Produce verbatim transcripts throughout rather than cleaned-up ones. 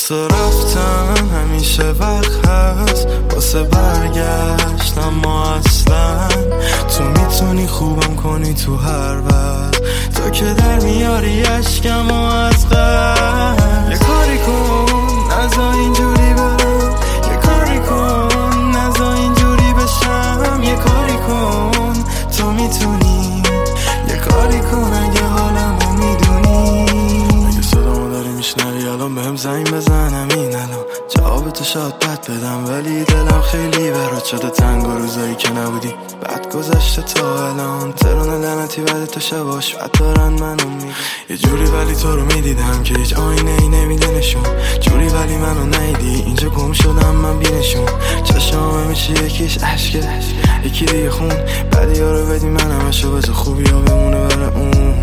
واسه رفتن همیشه وقت هست، واسه برگشت اما اصلا تو میتونی خوبم کنی تو هر وقت، تو که در میاری عشقم و از قلب. یه کاری کن نزا اینجوری برم، یه کاری کن نزا اینجوری بشم، یه کاری کن تو میتونی، یه کاری کن اگه حالمو میدونی. اگه صدامو داری میشنوی الان بهم زنگ بزن، همین الان جوابتو شاید بد بدم، ولی دلم خیلی برات شده تنگ و روزایی که نبودی بعد گذشته تا الان. ترون لعنتی بعد تو شباش بد دارن منو میگن یه جوری، ولی تو رو میدیدم که هیچ آینه ای نمیده نشون، جوری ولی منو نیدی اینجا گم شدم من بینشون. چشام میشه یکیش عشقه یکی دیگه خون، بعدی ها رو بدی من همشو بذار خوبی ها بمونه بره اون.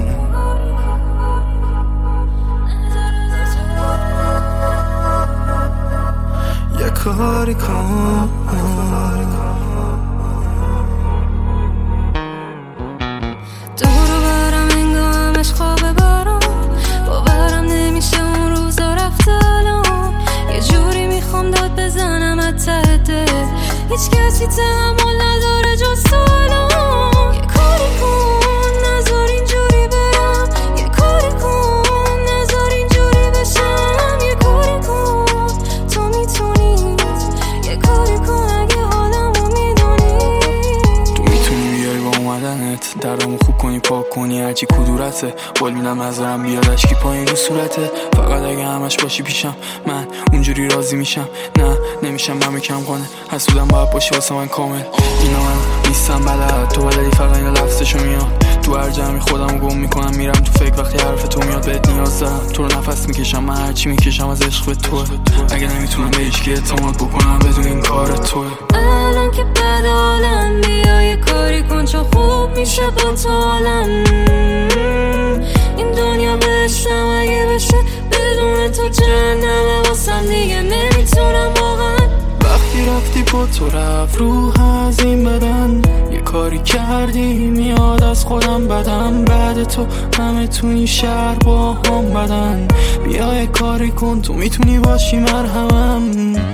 یه کاری کن دورو برم انگامش خواب برام، باورم نمیشه اون روزا رفت الان. یه جوری میخوام داد بزنم از ته دل، هیچ کسی تحمل نداره جز تو الان. یه کاری کن نذار اینجوری برم، یه کاری کن نذار اینجوری بشم، یه کاری کن تو میتونی، یه کاری کن اگه حالمو میدونی. تو میتونی بیاری با اومدنت دردمو خوب کنی پاک کنی هرچی کدورته، قول میدم نذارم بیاد اشکی پایین رو صورته، فقط اگه همش باشی پیشم من اونجوری راضی میشم. نه نمیشم من کم کنه، حسودم باید باشی واسه من کامل. اینا من نیستم بلد، تو بلدی فقط اینا لفظشو میاد، تو هر جمعی خودمو گم میکنم میرم تو فکر وقتی حرف تو میاد بهت نیاز دارم، تو رو نفس میکشم من هرچی میکشم از عشق به توه، اگه نمیتونم به هیچکی اعتماد بکنم بدون این کار توه. الان که بد حالم بیا یه کاری کن چون خوب میشه با تو حالم، این دنیا بشم اگه بشه بدون تو جهنمه واسم دیگه نمیتونم واقعا. وقتی رفتی با تو رفت روح از این بدن، یه کاری کردی میاد از خودم بدم، بعد تو همه تو این شهر با هم بدن. بیا یه کاری کن تو میتونی باشی مرهمم.